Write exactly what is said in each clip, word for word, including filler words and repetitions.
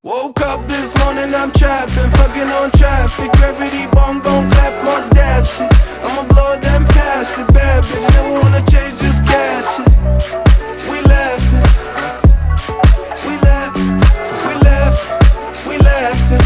Woke up this morning, I'm trapping, fucking on traffic. Gravity bomb gon' clap, most that shit. I'ma blow them past it, bad bitch. Never wanna change, just catch it. We laughing, we laughing, we laughing, we laughing,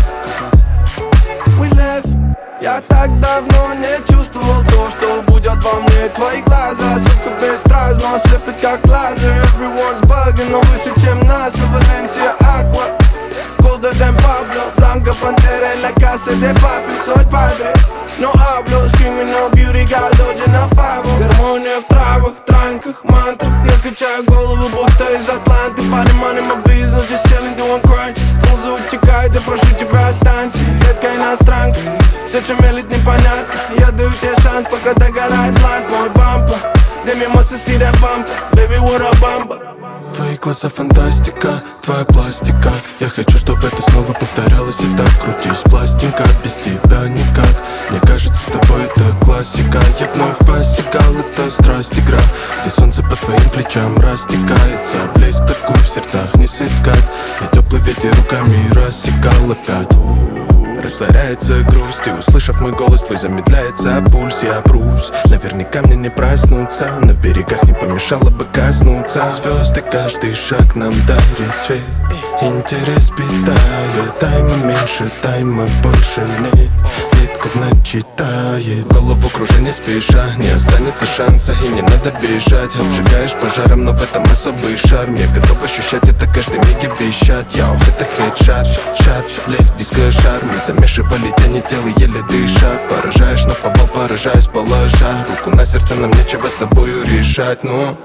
we laughing. Я так давно не чувствовал то, что будет во мне твои глаза. Сука, бесстрастно слепит как лазер. Everyone's bugging, но выше, чем NASA. Valencia Aqua, colder than Pablo. Blanca Pantera en la casa de papi. Soy padre, no hablo. Screaming no beauty, галдо, на фаву. Гармония в травах, транках, мантрах. Я качаю голову, будто из Атланты. Парень, money, my business, just chillin', doing crunches. Муза утекает, я прошу тебя останься. Редкая иностранка, все, чем мелит, непонятно. Я даю тебе шанс, пока догорает блант. Мой бампа, дай мне must see that bumper. Baby, what a bumper. Твои глаза фантастика, твоя пластика. Я хочу, чтобы это снова повторялось и так. Крутись, пластинка, без тебя никак. Мне кажется, с тобой это классика. Я вновь посекал, это страсть игра, где солнце по твоим плечам растекается. Блеск такой в сердцах не сыскать. Я теплый ветер руками рассекал опять. Растворяется грусть, и услышав мой голос твой, замедляется пульс. Я брусь, наверняка мне не проснуться. На берегах не помешало бы коснуться. Звезды каждый шаг нам дарит свет. Интерес питает, тайма меньше, тайма больше нет. Детка в ночи тает, голову кружи не спеша. Не останется шанса и не надо бежать. Обжигаешь пожаром, но в этом особый шарм. Я готов ощущать это каждый миг и вещать. Яу, это хедшот, шат, блеск, диско, шарм. Не замешивали тени тела, еле дыша. Поражаешь, наповал, поражаюсь, положа руку на сердце, нам нечего с тобою решать, но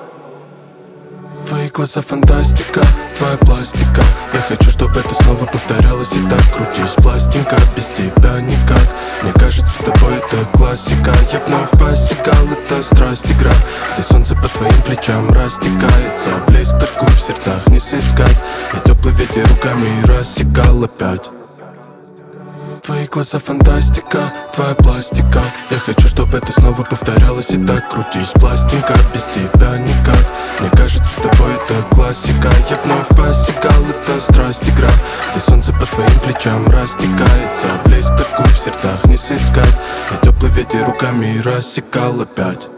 твои глаза фантастика, твоя пластика. Я хочу, чтобы это снова повторялось и так. Крутись, пластинка, без тебя никак. Мне кажется, с тобой это классика. Я вновь посекал, это страсть игра, где солнце по твоим плечам растекается. Блеск такой в сердцах не сыскать. Я теплый ветер руками рассекал опять. Твои глаза фантастика, твоя пластика. Я хочу, чтобы это снова повторялось и так. Крутись, пластинка, без тебя никак. Мне кажется, с тобой это классика. Я вновь посекал, это страсть игра, где солнце по твоим плечам растекается. Блеск такой в сердцах не сыскать. Я теплый ветер руками рассекал опять.